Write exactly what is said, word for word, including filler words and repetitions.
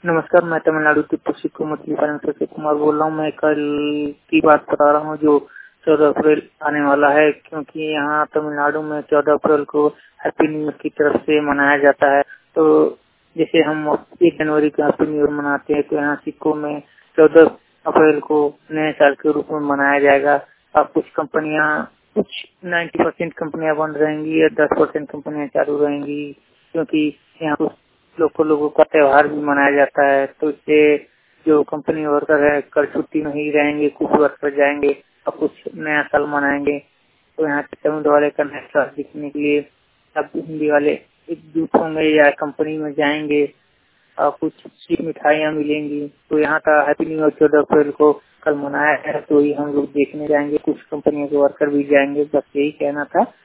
नमस्कार, मैं तमिलनाडु के पुसी मछली पालन से कुमार बोल रहा हूँ। मैं कल की बात बता रहा हूँ जो चौदह अप्रैल आने वाला है, क्योंकि यहाँ तमिलनाडु में चौदह अप्रैल को हैप्पी न्यू ईयर की तरफ से मनाया जाता है। तो जैसे हम एक जनवरी को हैप्पी न्यू ईयर मनाते हैं, तो यहाँ सिक्कों में चौदह अप्रैल को नए साल के रूप में मनाया जाएगा। अब कुछ कंपनियां कुछ नब्बे परसेंट कंपनियां बंद रहेंगी और दस परसेंट कंपनियां चालू रहेंगी, क्योंकि यहाँ कुछ लोगों लोगों का त्योहार भी मनाया जाता है। तो इससे जो कंपनी वर्कर है कल छुट्टी में ही रहेंगे, कुछ वर्कर जाएंगे और कुछ नया साल मनाएंगे। तो यहाँ के तमिल वाले का नया साल दिखने के लिए सब हिंदी वाले एकजुट होंगे या कंपनी में जाएंगे और कुछ सी मिठाइयाँ मिलेंगी। तो यहाँ का हैप्पी न्यू ईयर चौदह अप्रैल को कल मनाया है, तो ये हम लोग देखने जाएंगे, कुछ कंपनियों के वर्कर भी जाएंगे। बस यही कहना था।